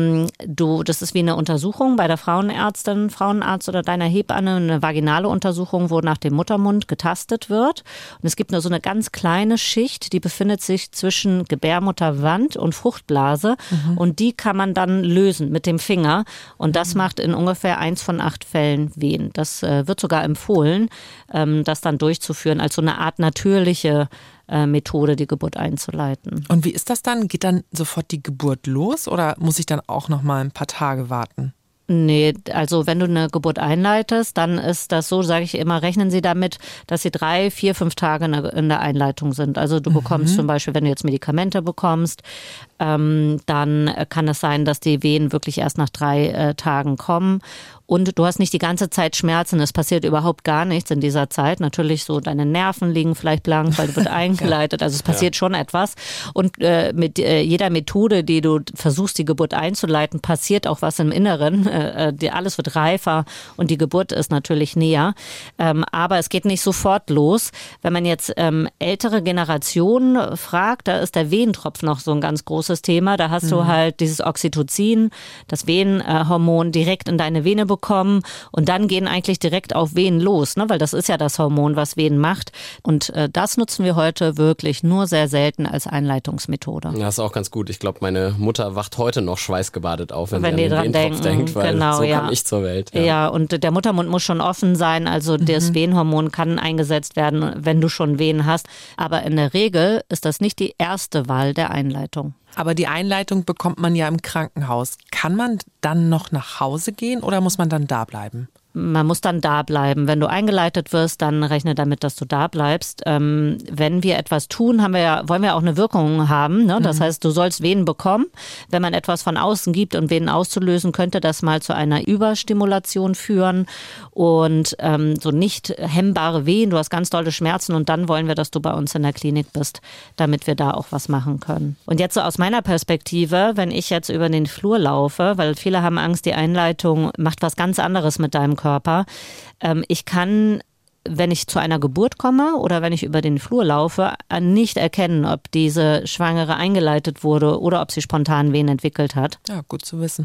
Speaker 2: das ist wie eine Untersuchung bei der Frauenärztin, Frauenarzt oder deiner Hebamme, eine vaginale Untersuchung, wo nach dem Muttermund getastet wird. Und es gibt nur so eine ganz kleine Schicht, die befindet sich zwischen Gebärmutterwand und Fruchtblase. Und die kann man dann lösen mit dem Finger. Und das macht in ungefähr 1 von 8 Fällen Wehen. Das wird sogar empfohlen, das dann durchzuführen als so eine Art natürliche Methode, die Geburt einzuleiten.
Speaker 1: Und wie ist das dann? Geht dann sofort die Geburt los oder muss ich dann auch noch mal ein paar Tage warten?
Speaker 2: Nee, also wenn du eine Geburt einleitest, dann ist das so, sage ich immer, rechnen Sie damit, dass Sie 3, 4, 5 Tage in der Einleitung sind. Also du bekommst zum Beispiel, wenn du jetzt Medikamente bekommst, dann kann es sein, dass die Wehen wirklich erst nach 3 Tagen kommen. Und du hast nicht die ganze Zeit Schmerzen, es passiert überhaupt gar nichts in dieser Zeit. Natürlich so, deine Nerven liegen vielleicht blank, weil du wird eingeleitet, also es passiert schon etwas. Und mit jeder Methode, die du versuchst, die Geburt einzuleiten, passiert auch was im Inneren. Alles wird reifer und die Geburt ist natürlich näher. Aber es geht nicht sofort los. Wenn man jetzt ältere Generationen fragt, da ist der Wehentropf noch so ein ganz großes großes Thema. Da hast du halt dieses Oxytocin, das Wehenhormon, direkt in deine Vene bekommen und dann gehen eigentlich direkt auf Wehen los, ne? Weil das ist ja das Hormon, was Wehen macht. Und das nutzen wir heute wirklich nur sehr selten als Einleitungsmethode.
Speaker 4: Ja, ist auch ganz gut. Ich glaube, meine Mutter wacht heute noch schweißgebadet auf, wenn sie an den Wehentropf denkt, weil so kam ich zur Welt.
Speaker 2: Ja, und der Muttermund muss schon offen sein, also das Wehenhormon kann eingesetzt werden, wenn du schon Wehen hast. Aber in der Regel ist das nicht die erste Wahl der Einleitung.
Speaker 1: Aber die Einleitung bekommt man ja im Krankenhaus. Kann man dann noch nach Hause gehen oder muss man dann da bleiben?
Speaker 2: Man muss dann da bleiben. Wenn du eingeleitet wirst, dann rechne damit, dass du da bleibst. Wenn wir etwas tun, wollen wir auch eine Wirkung haben. Ne? Das heißt, du sollst Venen bekommen. Wenn man etwas von außen gibt und Venen auszulösen, könnte das mal zu einer Überstimulation führen und so nicht hemmbare Wehen. Du hast ganz dolle Schmerzen und dann wollen wir, dass du bei uns in der Klinik bist, damit wir da auch was machen können. Und jetzt so aus meiner Perspektive, wenn ich jetzt über den Flur laufe, weil viele haben Angst, die Einleitung macht was ganz anderes mit deinem Körper. Ich kann, wenn ich zu einer Geburt komme oder wenn ich über den Flur laufe, nicht erkennen, ob diese Schwangere eingeleitet wurde oder ob sie spontan Wehen entwickelt hat.
Speaker 1: Ja, gut zu wissen.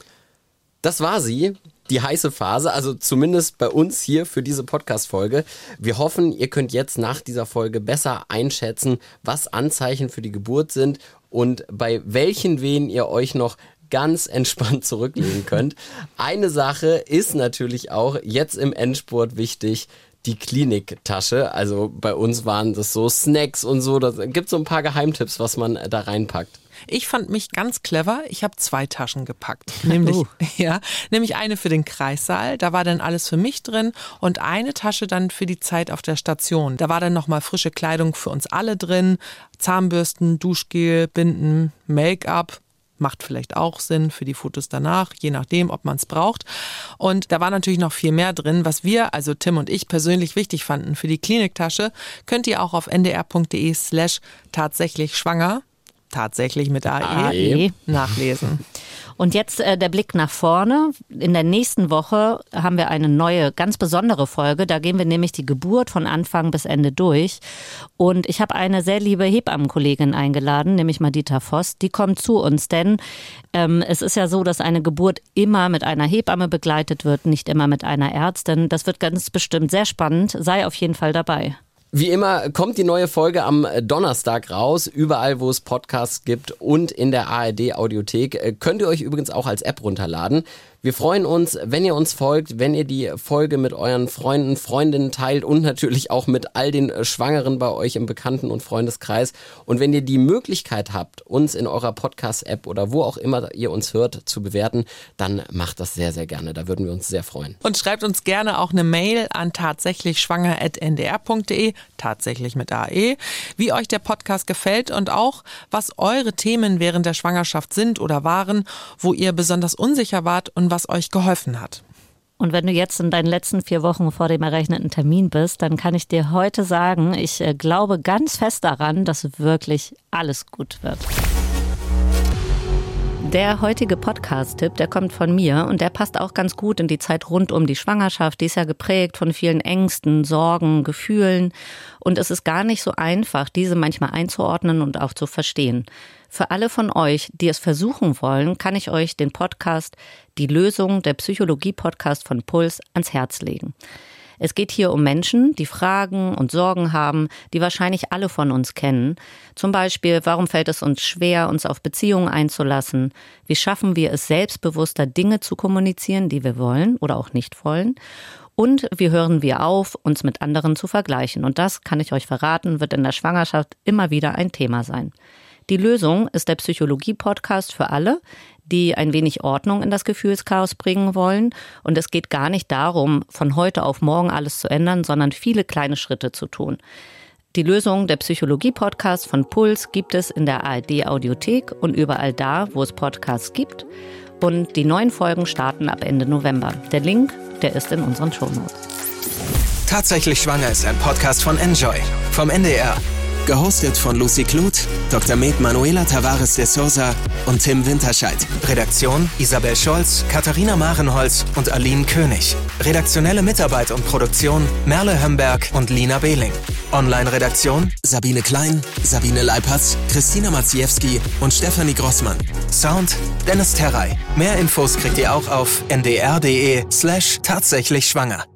Speaker 4: Das war sie, die heiße Phase, also zumindest bei uns hier für diese Podcast-Folge. Wir hoffen, ihr könnt jetzt nach dieser Folge besser einschätzen, was Anzeichen für die Geburt sind und bei welchen Wehen ihr euch noch ganz entspannt zurücklehnen könnt. Eine Sache ist natürlich auch jetzt im Endspurt wichtig, die Kliniktasche. Also bei uns waren das so Snacks und so. Da gibt es so ein paar Geheimtipps, was man da reinpackt.
Speaker 1: Ich fand mich ganz clever. Ich habe 2 Taschen gepackt. Nämlich eine für den Kreissaal. Da war dann alles für mich drin und eine Tasche dann für die Zeit auf der Station. Da war dann nochmal frische Kleidung für uns alle drin. Zahnbürsten, Duschgel, Binden, Make-up. Macht vielleicht auch Sinn für die Fotos danach, je nachdem, ob man es braucht. Und da war natürlich noch viel mehr drin, was wir, also Tim und ich, persönlich wichtig fanden. Für die Kliniktasche könnt ihr auch auf ndr.de/tatsächlich-schwanger, tatsächlich mit AE, nachlesen.
Speaker 2: Und jetzt der Blick nach vorne. In der nächsten Woche haben wir eine neue, ganz besondere Folge. Da gehen wir nämlich die Geburt von Anfang bis Ende durch. Und ich habe eine sehr liebe Hebammenkollegin eingeladen, nämlich Madita Voss. Die kommt zu uns, denn es ist ja so, dass eine Geburt immer mit einer Hebamme begleitet wird, nicht immer mit einer Ärztin. Das wird ganz bestimmt sehr spannend. Sei auf jeden Fall dabei.
Speaker 4: Wie immer kommt die neue Folge am Donnerstag raus, überall wo es Podcasts gibt und in der ARD-Audiothek. Könnt ihr euch übrigens auch als App runterladen. Wir freuen uns, wenn ihr uns folgt, wenn ihr die Folge mit euren Freunden, Freundinnen teilt und natürlich auch mit all den Schwangeren bei euch im Bekannten- und Freundeskreis. Und wenn ihr die Möglichkeit habt, uns in eurer Podcast-App oder wo auch immer ihr uns hört, zu bewerten, dann macht das sehr, sehr gerne. Da würden wir uns sehr freuen.
Speaker 1: Und schreibt uns gerne auch eine Mail an tatsächlichschwanger@ndr.de, tatsächlich mit AE, wie euch der Podcast gefällt und auch, was eure Themen während der Schwangerschaft sind oder waren, wo ihr besonders unsicher wart und was euch geholfen hat.
Speaker 2: Und wenn du jetzt in deinen letzten 4 Wochen vor dem errechneten Termin bist, dann kann ich dir heute sagen, ich glaube ganz fest daran, dass wirklich alles gut wird. Der heutige Podcast-Tipp, der kommt von mir und der passt auch ganz gut in die Zeit rund um die Schwangerschaft. Die ist ja geprägt von vielen Ängsten, Sorgen, Gefühlen und es ist gar nicht so einfach, diese manchmal einzuordnen und auch zu verstehen. Für alle von euch, die es versuchen wollen, kann ich euch den Podcast Die Lösung, der Psychologie-Podcast von Puls, ans Herz legen. Es geht hier um Menschen, die Fragen und Sorgen haben, die wahrscheinlich alle von uns kennen. Zum Beispiel, warum fällt es uns schwer, uns auf Beziehungen einzulassen? Wie schaffen wir es, selbstbewusster Dinge zu kommunizieren, die wir wollen oder auch nicht wollen? Und wie hören wir auf, uns mit anderen zu vergleichen? Und das, kann ich euch verraten, wird in der Schwangerschaft immer wieder ein Thema sein. Die Lösung ist der Psychologie-Podcast für alle, die ein wenig Ordnung in das Gefühlschaos bringen wollen. Und es geht gar nicht darum, von heute auf morgen alles zu ändern, sondern viele kleine Schritte zu tun. Die Lösung, der Psychologie-Podcast von Puls, gibt es in der ARD-Audiothek und überall da, wo es Podcasts gibt. Und die neuen Folgen starten ab Ende November. Der Link, der ist in unseren Shownotes.
Speaker 3: Tatsächlich schwanger ist ein Podcast von Enjoy vom NDR. Gehostet von Lucy Kluth, Dr. Med Manuela Tavares de Sousa und Tim Winterscheid. Redaktion Isabel Scholz, Katharina Marenholz und Aline König. Redaktionelle Mitarbeit und Produktion Merle Hömberg und Lina Behling. Online-Redaktion Sabine Klein, Sabine Leipertz, Christina Maciejewski und Stefanie Grossmann. Sound Dennis Terrey. Mehr Infos kriegt ihr auch auf ndr.de/tatsächlich schwanger.